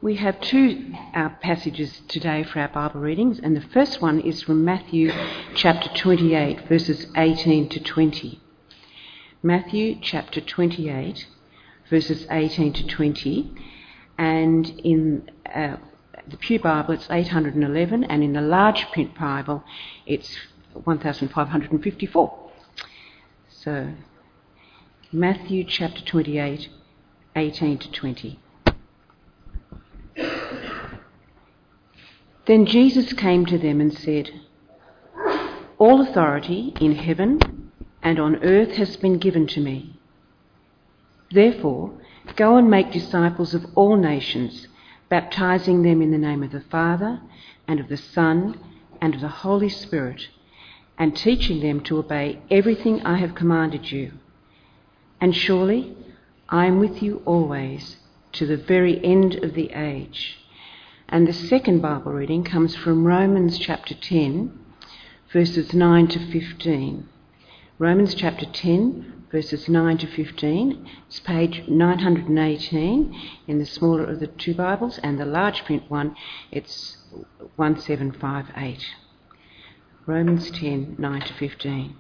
We have two passages today for our Bible readings, and the first one is from Matthew chapter 28, verses 18 to 20. Matthew chapter 28, verses 18 to 20, and in the Pew Bible it's 811, and in the large print Bible it's 1554. So, Matthew chapter 28, 18 to 20. Then Jesus came to them and said, "All authority in heaven and on earth has been given to me. Therefore, go and make disciples of all nations, baptizing them in the name of the Father and of the Son and of the Holy Spirit, and teaching them to obey everything I have commanded you. And surely I am with you always, to the very end of the age." And the second Bible reading comes from Romans chapter 10, verses 9 to 15. Romans chapter 10, verses 9 to 15. It's page 918 in the smaller of the two Bibles, and the large print one, it's 1758. Romans 10, 9 to 15.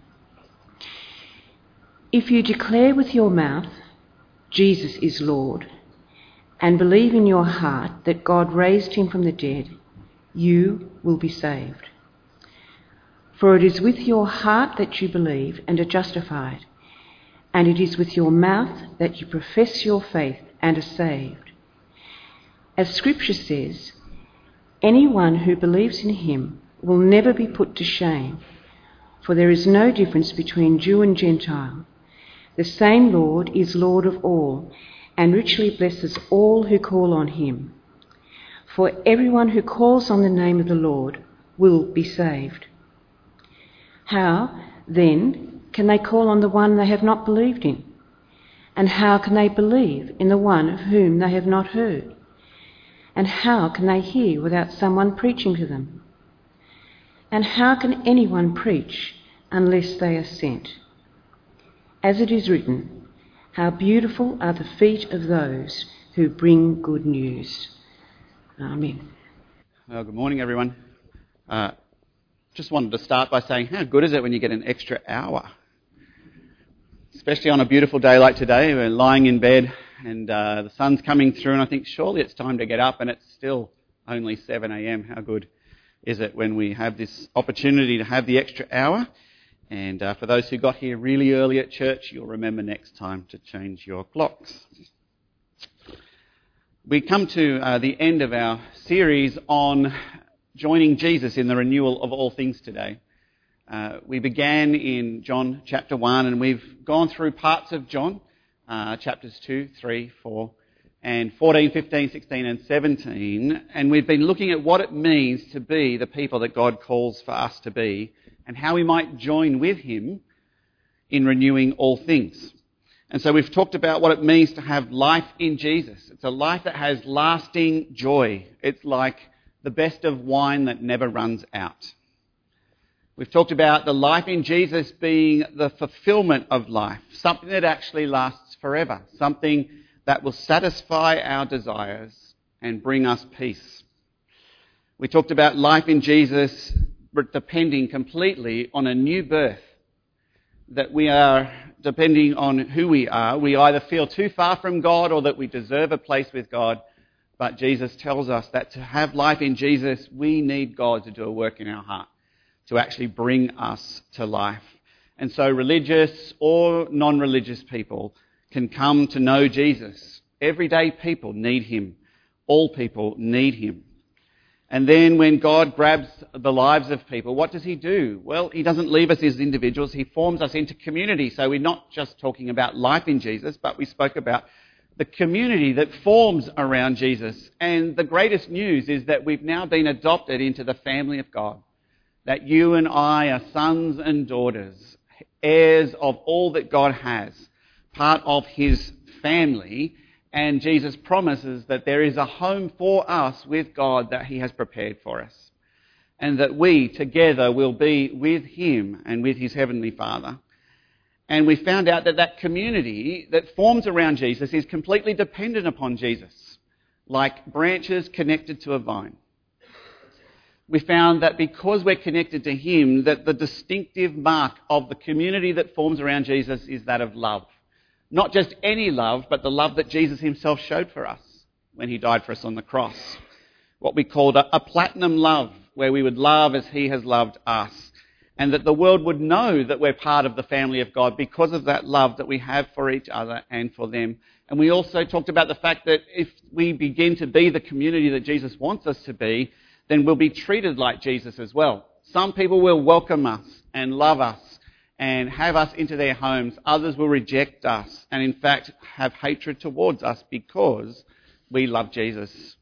If you declare with your mouth, Jesus is Lord, and believe in your heart that God raised him from the dead, you will be saved. For it is with your heart that you believe and are justified, and it is with your mouth that you profess your faith and are saved. As Scripture says, anyone who believes in him will never be put to shame, for there is no difference between Jew and Gentile. The same Lord is Lord of all, and richly blesses all who call on him. For everyone who calls on the name of the Lord will be saved. How, then, can they call on the one they have not believed in? And how can they believe in the one of whom they have not heard? And how can they hear without someone preaching to them? And how can anyone preach unless they are sent? As it is written, how beautiful are the feet of those who bring good news. Amen. Well, good morning, everyone. Just wanted to start by saying, how good is it when you get an extra hour? Especially on a beautiful day like today, we're lying in bed and the sun's coming through, and I think surely it's time to get up, and it's still only 7 a.m. How good is it when we have this opportunity to have the extra hour? And for those who got here really early at church, you'll remember next time to change your clocks. We come to the end of our series on joining Jesus in the renewal of all things today. We began in John chapter 1, and we've gone through parts of John, chapters 2, 3, 4, and 14, 15, 16, and 17. And we've been looking at what it means to be the people that God calls for us to be, and how we might join with him in renewing all things. And so we've talked about what it means to have life in Jesus. It's a life that has lasting joy. It's like the best of wine that never runs out. We've talked about the life in Jesus being the fulfillment of life, something that actually lasts forever, something that will satisfy our desires and bring us peace. We talked about life in Jesus depending completely on a new birth, that we are depending on who we are. We either feel too far from God or that we deserve a place with God, but Jesus tells us that to have life in Jesus, we need God to do a work in our heart, to actually bring us to life. And so religious or non-religious people can come to know Jesus. Everyday people need him. All people need him. And then when God grabs the lives of people, what does he do? Well, he doesn't leave us as individuals. He forms us into community. So we're not just talking about life in Jesus, but we spoke about the community that forms around Jesus. And the greatest news is that we've now been adopted into the family of God. That you and I are sons and daughters, heirs of all that God has, part of his family. And Jesus promises that there is a home for us with God that he has prepared for us. And that we together will be with him and with his heavenly Father. And we found out that that community that forms around Jesus is completely dependent upon Jesus. like branches connected to a vine. We found that because we're connected to him, that the distinctive mark of the community that forms around Jesus is that of love. Not just any love, but the love that Jesus himself showed for us when he died for us on the cross. What we called a platinum love, where we would love as he has loved us. And that the world would know that we're part of the family of God because of that love that we have for each other and for them. And we also talked about the fact that if we begin to be the community that Jesus wants us to be, then we'll be treated like Jesus as well. Some people will welcome us and love us and have us into their homes. Others will reject us and in fact have hatred towards us because we love Jesus.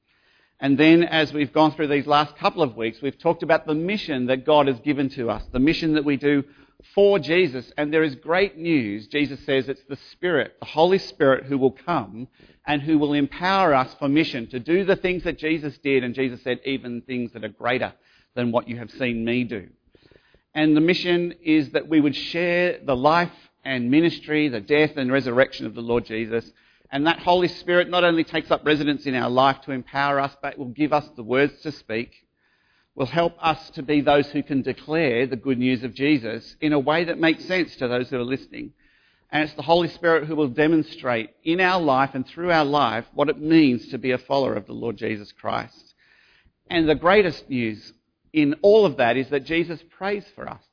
And then as we've gone through these last couple of weeks, we've talked about the mission that God has given to us, the mission that we do for Jesus. And there is great news. Jesus says it's the Spirit, the Holy Spirit, who will come and who will empower us for mission to do the things that Jesus did. And Jesus said, even things that are greater than what you have seen me do. And the mission is that we would share the life and ministry, the death and resurrection of the Lord Jesus. And that Holy Spirit not only takes up residence in our life to empower us, but will give us the words to speak, will help us to be those who can declare the good news of Jesus in a way that makes sense to those who are listening. And it's the Holy Spirit who will demonstrate in our life and through our life what it means to be a follower of the Lord Jesus Christ. And the greatest news in all of that is that Jesus prays for us.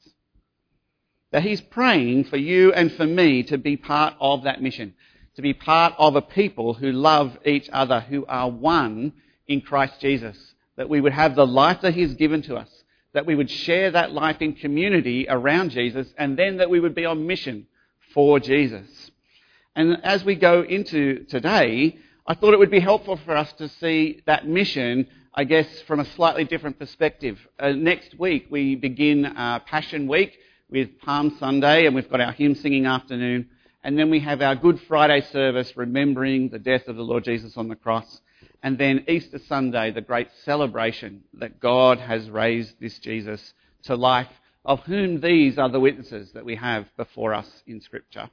That he's praying for you and for me to be part of that mission. To be part of a people who love each other, who are one in Christ Jesus. That we would have the life that he's given to us. That we would share that life in community around Jesus. And then that we would be on mission for Jesus. And as we go into today, I thought it would be helpful for us to see that mission, I guess, from a slightly different perspective. Next week we begin Passion Week with Palm Sunday, and we've got our hymn singing afternoon. And then we have our Good Friday service remembering the death of the Lord Jesus on the cross. And then Easter Sunday, the great celebration that God has raised this Jesus to life, of whom these are the witnesses that we have before us in Scripture.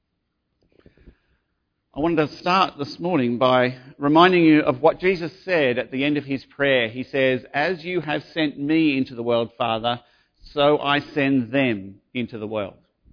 I wanted to start this morning by reminding you of what Jesus said at the end of his prayer. He says, "As you have sent me into the world, Father, so I send them into the world."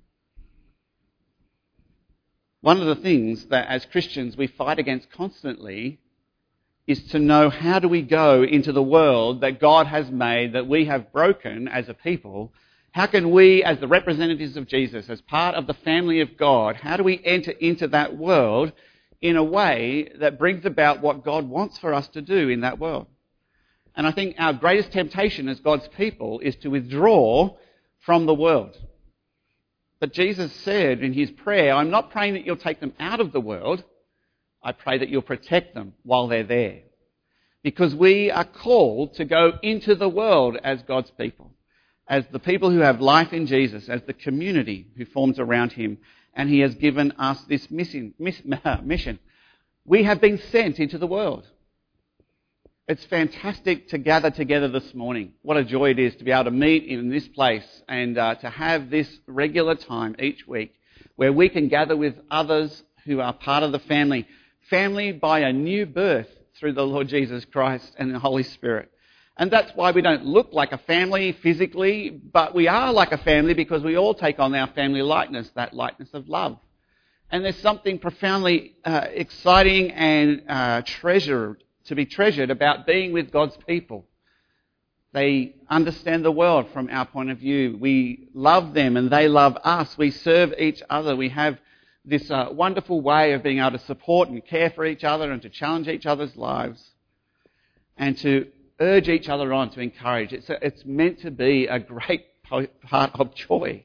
One of the things that as Christians we fight against constantly is to know how do we go into the world that God has made, that we have broken as a people. How can we, as the representatives of Jesus, as part of the family of God, how do we enter into that world in a way that brings about what God wants for us to do in that world? And I think our greatest temptation as God's people is to withdraw from the world. But Jesus said in his prayer, I'm not praying that you'll take them out of the world. I pray that you'll protect them while they're there. Because we are called to go into the world as God's people, as the people who have life in Jesus, as the community who forms around him. And he has given us this mission. We have been sent into the world. It's fantastic to gather together this morning. What a joy it is to be able to meet in this place and to have this regular time each week where we can gather with others who are part of the family. Family by a new birth through the Lord Jesus Christ and the Holy Spirit. And that's why we don't look like a family physically, but we are like a family because we all take on our family likeness, that likeness of love. And there's something profoundly exciting and to be treasured about being with God's people. They understand the world from our point of view. We love them and they love us. We serve each other. We have this wonderful way of being able to support and care for each other and to challenge each other's lives and to urge each other on, to encourage. It's meant to be a great part of joy.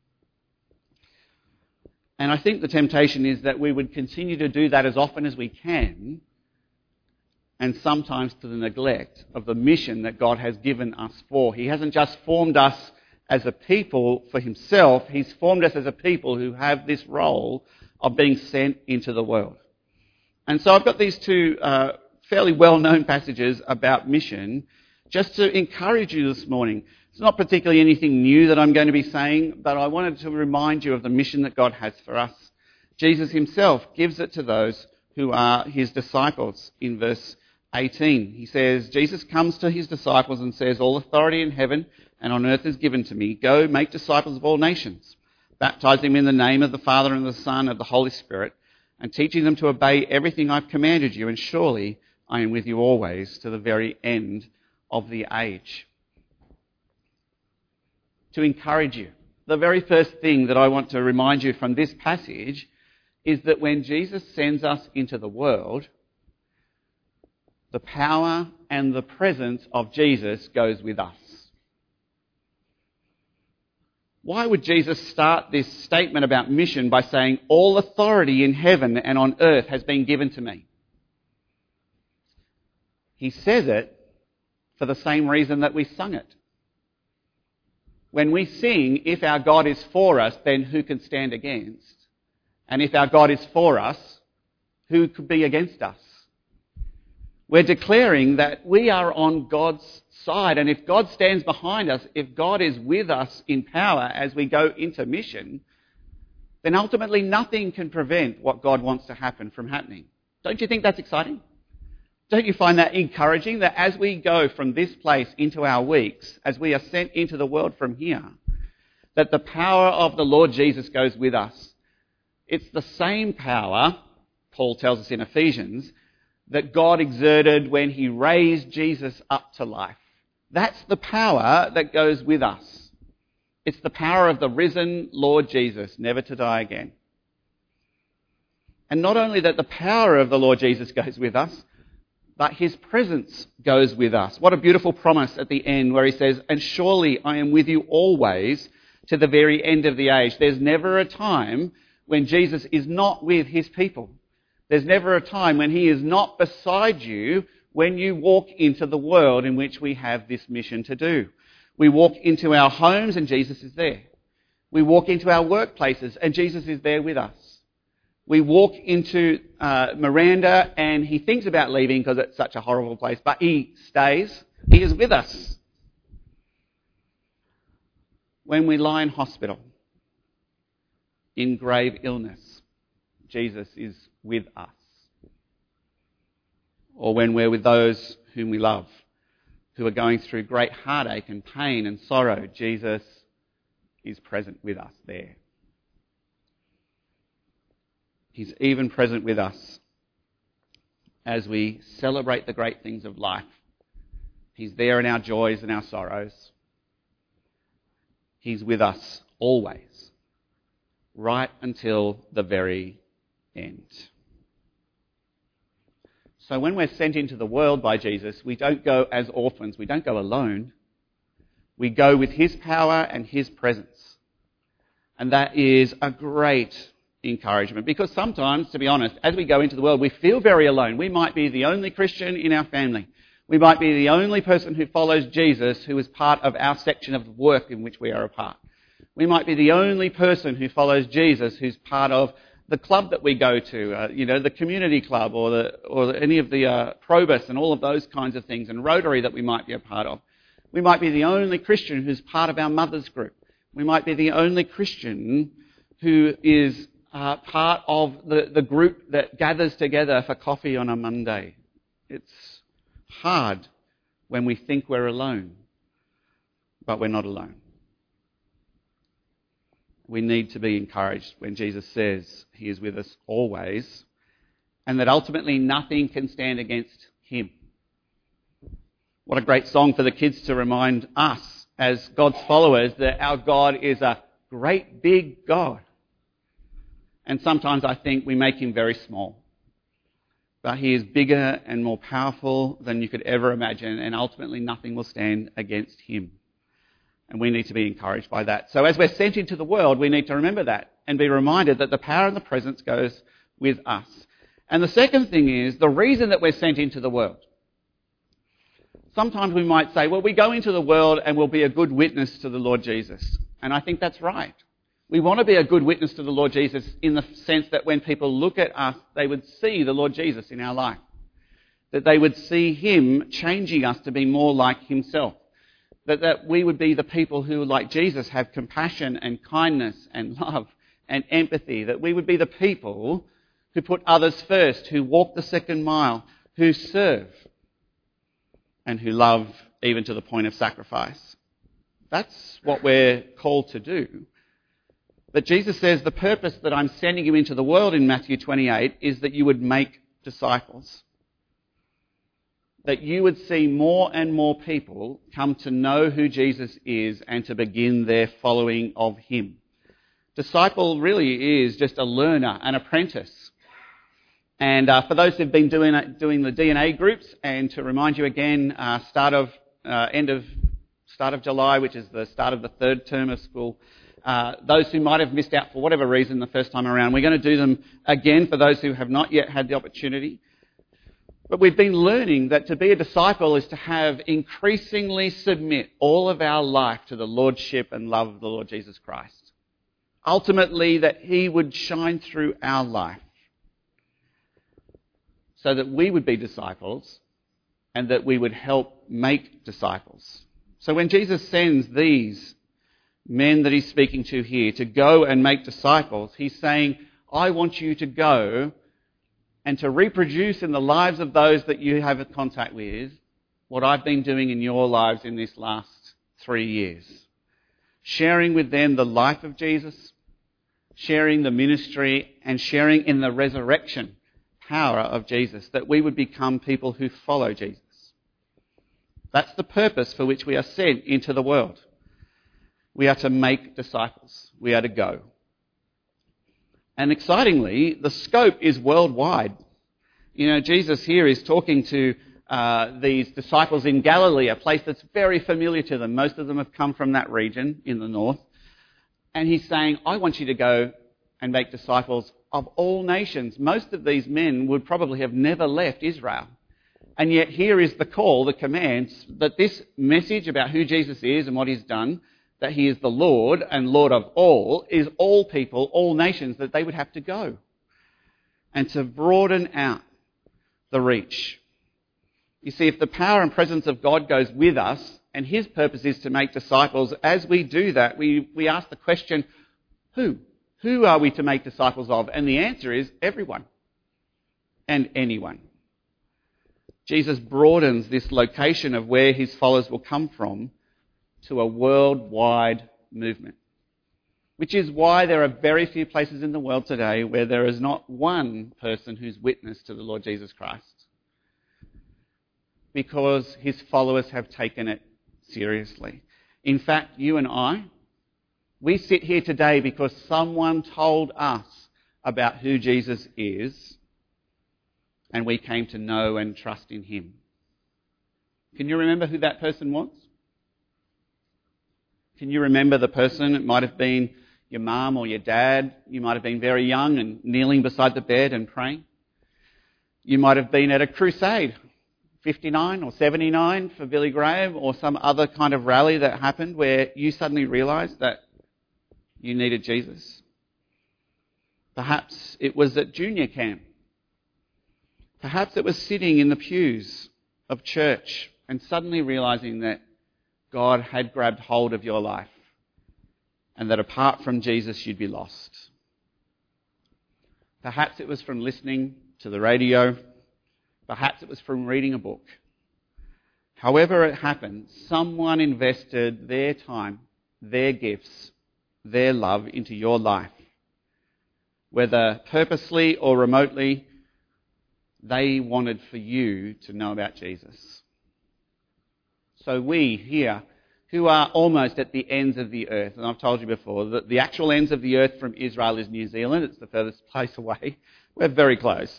And I think the temptation is that we would continue to do that as often as we can, and sometimes to the neglect of the mission that God has given us for. He hasn't just formed us as a people for himself, he's formed us as a people who have this role of being sent into the world. And so I've got these two fairly well-known passages about mission just to encourage you this morning. It's not particularly anything new that I'm going to be saying, but I wanted to remind you of the mission that God has for us. Jesus himself gives it to those who are his disciples in verse 18. He says, Jesus comes to his disciples and says, "All authority in heaven and on earth is given to me. Go, make disciples of all nations, baptizing them in the name of the Father and the Son and of the Holy Spirit, and teaching them to obey everything I've commanded you, and surely I am with you always to the very end of the age." To encourage you, the very first thing that I want to remind you from this passage is that when Jesus sends us into the world, the power and the presence of Jesus goes with us. Why would Jesus start this statement about mission by saying, "All authority in heaven and on earth has been given to me"? He says it for the same reason that we sung it. When we sing, "If our God is for us, then who can stand against?" And if our God is for us, who could be against us? We're declaring that we are on God's side, and if God stands behind us, if God is with us in power as we go into mission, then ultimately nothing can prevent what God wants to happen from happening. Don't you think that's exciting? Don't you find that encouraging, that as we go from this place into our weeks, as we are sent into the world from here, that the power of the Lord Jesus goes with us? It's the same power, Paul tells us in Ephesians, that God exerted when he raised Jesus up to life. That's the power that goes with us. It's the power of the risen Lord Jesus, never to die again. And not only that the power of the Lord Jesus goes with us, but his presence goes with us. What a beautiful promise at the end where he says, "And surely I am with you always to the very end of the age." There's never a time when Jesus is not with his people. There's never a time when he is not beside you when you walk into the world in which we have this mission to do. We walk into our homes and Jesus is there. We walk into our workplaces and Jesus is there with us. We walk into Miranda and he thinks about leaving because it's such a horrible place, but he stays. He is with us. When we lie in hospital, in grave illness, Jesus is with us. Or when we're with those whom we love, who are going through great heartache and pain and sorrow, Jesus is present with us there. He's even present with us as we celebrate the great things of life. He's there in our joys and our sorrows. He's with us always, right until the very end. So when we're sent into the world by Jesus, we don't go as orphans. We don't go alone. We go with his power and his presence. And that is a great encouragement, because sometimes, to be honest, as we go into the world, we feel very alone. We might be the only Christian in our family. We might be the only person who follows Jesus who is part of our section of work in which we are a part. We might be the only person who follows Jesus who's part of the club that we go to, the community club or any of the Probus and all of those kinds of things, and Rotary that we might be a part of. We might be the only Christian who's part of our mother's group. We might be the only Christian who is part of the group that gathers together for coffee on a Monday. It's hard when we think we're alone, but we're not alone. We need to be encouraged when Jesus says he is with us always, and that ultimately nothing can stand against him. What a great song for the kids to remind us as God's followers that our God is a great big God. And sometimes I think we make him very small. But he is bigger and more powerful than you could ever imagine, and ultimately nothing will stand against him. And we need to be encouraged by that. So as we're sent into the world, we need to remember that and be reminded that the power and the presence goes with us. And the second thing is the reason that we're sent into the world. Sometimes we might say, well, we go into the world and we'll be a good witness to the Lord Jesus. And I think that's right. We want to be a good witness to the Lord Jesus in the sense that when people look at us, they would see the Lord Jesus in our life. That they would see him changing us to be more like himself. That we would be the people who, like Jesus, have compassion and kindness and love and empathy. That we would be the people who put others first, who walk the second mile, who serve, and who love even to the point of sacrifice. That's what we're called to do. But Jesus says the purpose that I'm sending you into the world in Matthew 28 is that you would make disciples. That you would see more and more people come to know who Jesus is and to begin their following of him. Disciple really is just a learner, an apprentice. And for those who've been doing the DNA groups, and to remind you again, start of July, which is the start of the third term of school, those who might have missed out for whatever reason the first time around, we're going to do them again for those who have not yet had the opportunity. But we've been learning that to be a disciple is to have increasingly submit all of our life to the lordship and love of the Lord Jesus Christ. Ultimately, that he would shine through our life so that we would be disciples and that we would help make disciples. So when Jesus sends these men that he's speaking to here to go and make disciples, he's saying, I want you to go and to reproduce in the lives of those that you have contact with what I've been doing in your lives in this last 3 years. Sharing with them the life of Jesus, sharing the ministry, and sharing in the resurrection power of Jesus, that we would become people who follow Jesus. That's the purpose for which we are sent into the world. We are to make disciples. We are to go. And excitingly, the scope is worldwide. You know, Jesus here is talking to these disciples in Galilee, a place that's very familiar to them. Most of them have come from that region in the north. And he's saying, I want you to go and make disciples of all nations. Most of these men would probably have never left Israel. And yet here is the call, the command, that this message about who Jesus is and what he's done, that he is the Lord and Lord of all, is all people, all nations, that they would have to go. And to broaden out the reach. You see, if the power and presence of God goes with us, and his purpose is to make disciples, as we do that, we ask the question, who? Who are we to make disciples of? And the answer is everyone and anyone. Jesus broadens this location of where his followers will come from to a worldwide movement. Which is why there are very few places in the world today where there is not one person who's witness to the Lord Jesus Christ. Because his followers have taken it seriously. In fact, you and I, we sit here today because someone told us about who Jesus is, and we came to know and trust in him. Can you remember who that person was? Can you remember the person? It might have been your mum or your dad. You might have been very young and kneeling beside the bed and praying. You might have been at a crusade, 59 or 79 for Billy Graham, or some other kind of rally that happened where you suddenly realised that you needed Jesus. Perhaps it was at junior camp. Perhaps it was sitting in the pews of church and suddenly realising that God had grabbed hold of your life and that apart from Jesus you'd be lost. Perhaps it was from listening to the radio. Perhaps it was from reading a book. However it happened, someone invested their time, their gifts, their love into your life. Whether purposely or remotely, they wanted for you to know about Jesus. So we here, who are almost at the ends of the earth, and I've told you before that the actual ends of the earth from Israel is New Zealand. It's the furthest place away. We're very close.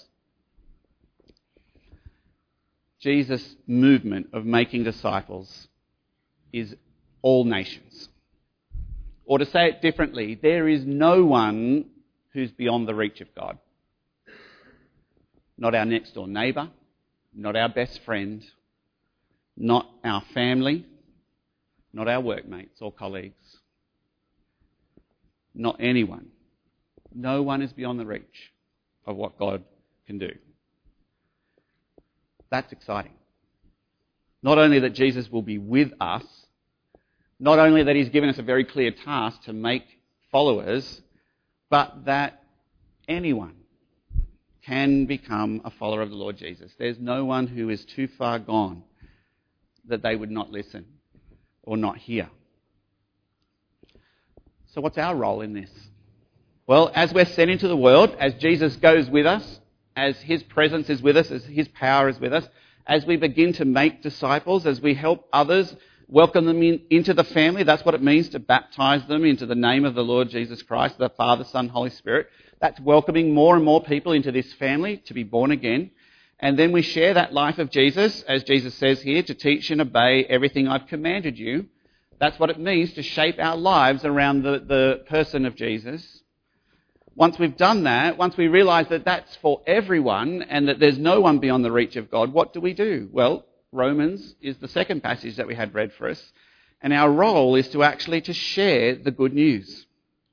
Jesus' movement of making disciples is all nations. Or to say it differently, there is no one who's beyond the reach of God. Not our next door neighbour, not our best friend, not our family, not our workmates or colleagues, not anyone. No one is beyond the reach of what God can do. That's exciting. Not only that Jesus will be with us, not only that he's given us a very clear task to make followers, but that anyone can become a follower of the Lord Jesus. There's no one who is too far gone that they would not listen or not hear. So what's our role in this? Well, as we're sent into the world, as Jesus goes with us, as his presence is with us, as his power is with us, as we begin to make disciples, as we help others, welcome them into the family, that's what it means to baptize them into the name of the Lord Jesus Christ, the Father, Son, Holy Spirit. That's welcoming more and more people into this family to be born again. And then we share that life of Jesus, as Jesus says here, to teach and obey everything I've commanded you. That's what it means to shape our lives around the person of Jesus. Once we've done that, once we realise that that's for everyone and that there's no one beyond the reach of God, what do? Well, Romans is the second passage that we had read for us. And our role is to actually to share the good news.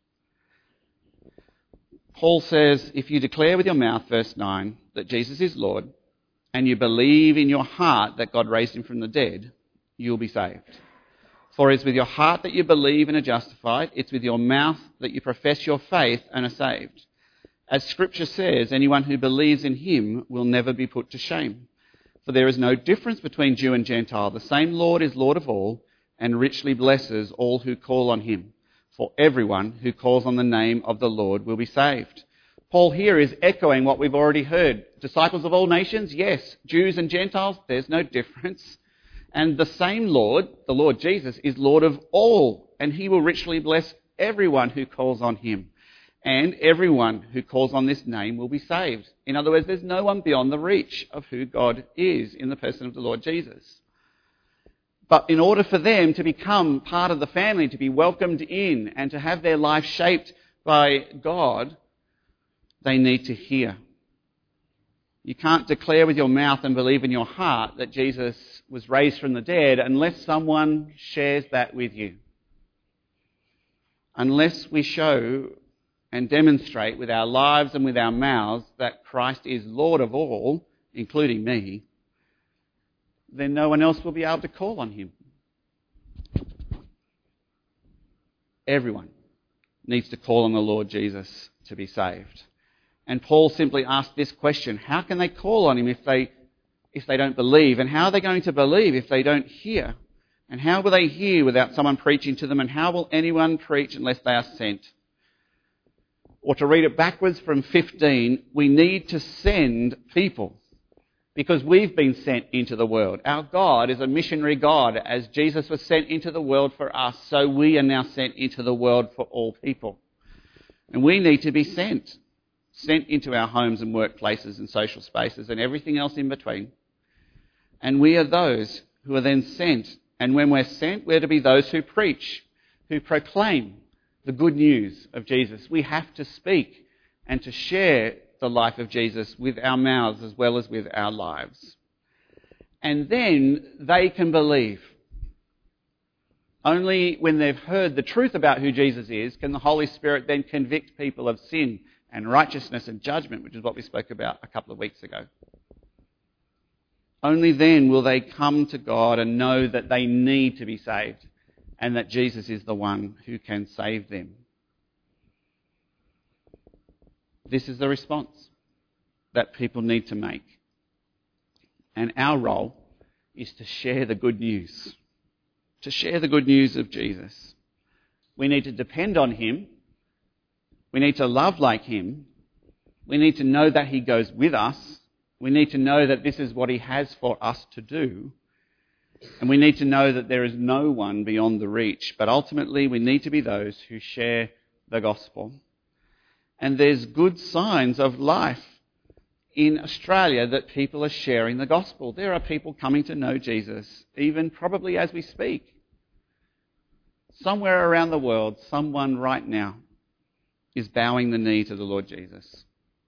Paul says, if you declare with your mouth, verse 9, that Jesus is Lord, and you believe in your heart that God raised him from the dead, you'll be saved. For it's with your heart that you believe and are justified. It's with your mouth that you profess your faith and are saved. As Scripture says, anyone who believes in him will never be put to shame. For there is no difference between Jew and Gentile. The same Lord is Lord of all and richly blesses all who call on him. For everyone who calls on the name of the Lord will be saved. Paul here is echoing what we've already heard. Disciples of all nations, yes. Jews and Gentiles, there's no difference. And the same Lord, the Lord Jesus, is Lord of all, and he will richly bless everyone who calls on him. And everyone who calls on this name will be saved. In other words, there's no one beyond the reach of who God is in the person of the Lord Jesus. But in order for them to become part of the family, to be welcomed in, and to have their life shaped by God, they need to hear. You can't declare with your mouth and believe in your heart that Jesus was raised from the dead unless someone shares that with you. Unless we show and demonstrate with our lives and with our mouths that Christ is Lord of all, including me, then no one else will be able to call on him. Everyone needs to call on the Lord Jesus to be saved. And Paul simply asked this question: how can they call on him if they don't believe? And how are they going to believe if they don't hear? And how will they hear without someone preaching to them? And how will anyone preach unless they are sent? Or to read it backwards from 15, we need to send people because we've been sent into the world. Our God is a missionary God. As Jesus was sent into the world for us, so we are now sent into the world for all people. And we need to be sent into our homes and workplaces and social spaces and everything else in between. And we are those who are then sent. And when we're sent, we're to be those who preach, who proclaim the good news of Jesus. We have to speak and to share the life of Jesus with our mouths as well as with our lives. And then they can believe. Only when they've heard the truth about who Jesus is can the Holy Spirit then convict people of sin and righteousness and judgment, which is what we spoke about a couple of weeks ago. Only then will they come to God and know that they need to be saved and that Jesus is the one who can save them. This is the response that people need to make. And our role is to share the good news. To share the good news of Jesus. We need to depend on him. We need to love like him. We need to know that he goes with us. We need to know that this is what he has for us to do. And we need to know that there is no one beyond the reach. But ultimately, we need to be those who share the gospel. And there's good signs of life in Australia that people are sharing the gospel. There are people coming to know Jesus, even probably as we speak. Somewhere around the world, someone right now is bowing the knee to the Lord Jesus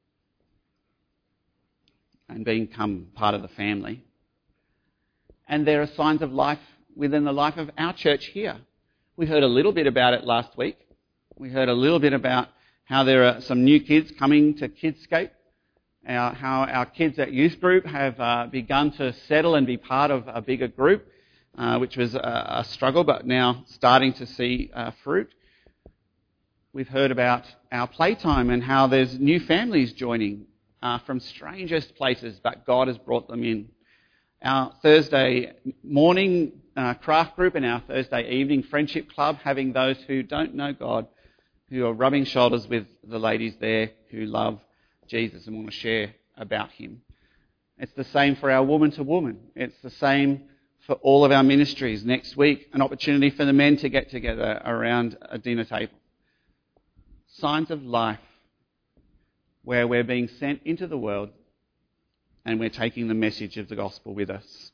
and become part of the family. And there are signs of life within the life of our church here. We heard a little bit about it last week. We heard a little bit about how there are some new kids coming to Kidscape, how our kids at youth group have begun to settle and be part of a bigger group, which was a struggle, but now starting to see fruit. We've heard about our playtime and how there's new families joining from strangest places, but God has brought them in. Our Thursday morning craft group and our Thursday evening friendship club, having those who don't know God, who are rubbing shoulders with the ladies there who love Jesus and want to share about him. It's the same for our woman to woman. It's the same for all of our ministries. Next week, an opportunity for the men to get together around a dinner table. Signs of life where we're being sent into the world and we're taking the message of the gospel with us.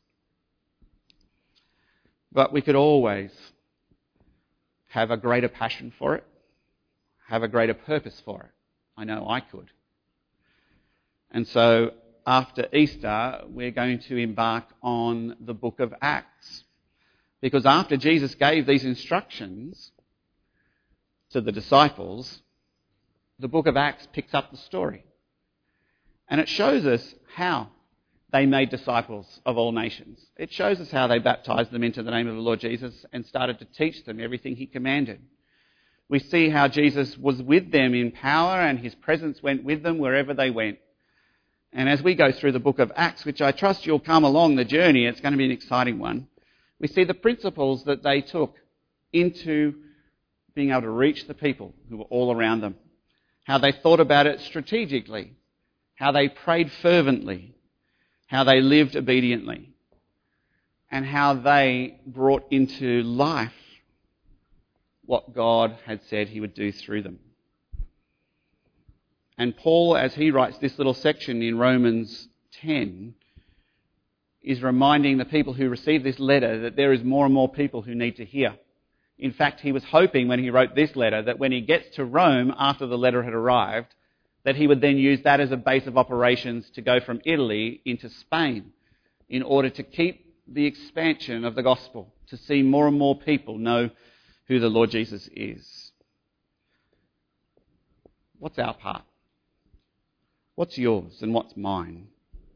But we could always have a greater passion for it, have a greater purpose for it. I know I could. And so after Easter, we're going to embark on the book of Acts. Because after Jesus gave these instructions to the disciples, the book of Acts picks up the story. And it shows us how they made disciples of all nations. It shows us how they baptized them into the name of the Lord Jesus and started to teach them everything he commanded. We see how Jesus was with them in power and his presence went with them wherever they went. And as we go through the book of Acts, which I trust you'll come along the journey, it's going to be an exciting one, we see the principles that they took into being able to reach the people who were all around them, how they thought about it strategically, how they prayed fervently, how they lived obediently, and how they brought into life what God had said he would do through them. And Paul, as he writes this little section in Romans 10, is reminding the people who receive this letter that there is more and more people who need to hear. In fact, he was hoping when he wrote this letter that when he gets to Rome after the letter had arrived, that he would then use that as a base of operations to go from Italy into Spain in order to keep the expansion of the gospel, to see more and more people know who the Lord Jesus is. What's our part? What's yours and what's mine?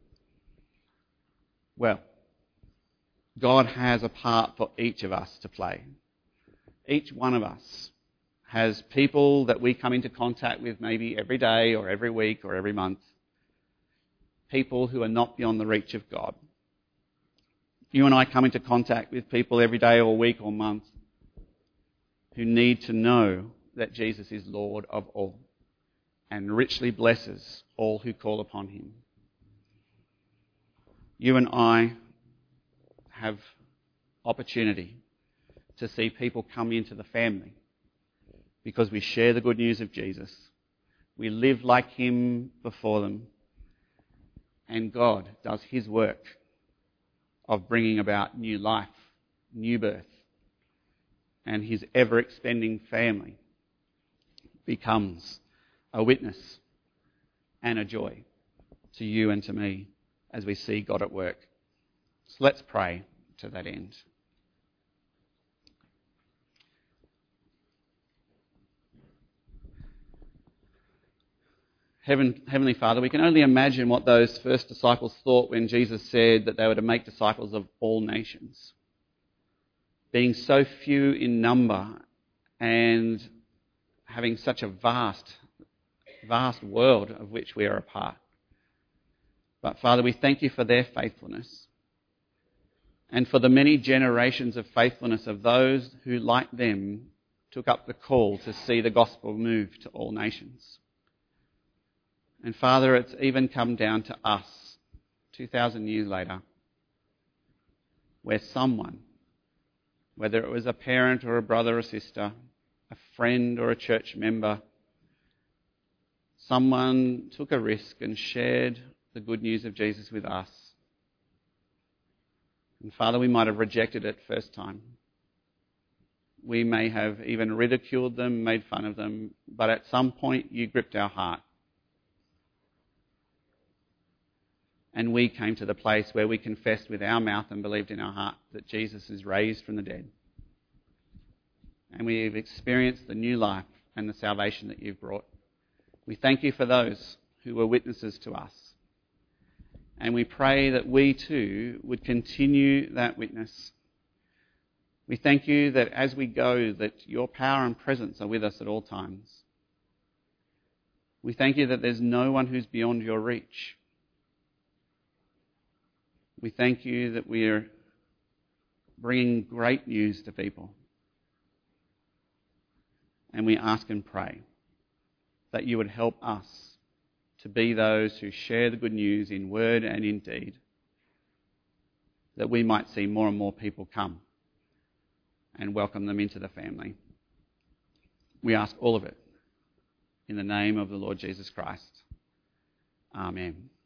Well, God has a part for each of us to play. Each one of us has people that we come into contact with maybe every day or every week or every month. People who are not beyond the reach of God. You and I come into contact with people every day or week or month who need to know that Jesus is Lord of all and richly blesses all who call upon him. You and I have opportunity to see people come into the family because we share the good news of Jesus. We live like him before them. And God does his work of bringing about new life, new birth. And his ever-expanding family becomes a witness and a joy to you and to me as we see God at work. So let's pray to that end. Heavenly Father, we can only imagine what those first disciples thought when Jesus said that they were to make disciples of all nations. Being so few in number and having such a vast world of which we are a part. But Father, we thank you for their faithfulness and for the many generations of faithfulness of those who, like them, took up the call to see the gospel move to all nations. And Father, it's even come down to us, 2,000 years later, where someone, whether it was a parent or a brother or sister, a friend or a church member, someone took a risk and shared the good news of Jesus with us. And Father, we might have rejected it first time. We may have even ridiculed them, made fun of them, but at some point you gripped our heart. And we came to the place where we confessed with our mouth and believed in our heart that Jesus is raised from the dead. And we've experienced the new life and the salvation that you've brought. We thank you for those who were witnesses to us. And we pray that we too would continue that witness. We thank you that as we go, that your power and presence are with us at all times. We thank you that there's no one who's beyond your reach. We thank you that we are bringing great news to people. And we ask and pray that you would help us to be those who share the good news in word and in deed, that we might see more and more people come and welcome them into the family. We ask all of it in the name of the Lord Jesus Christ. Amen.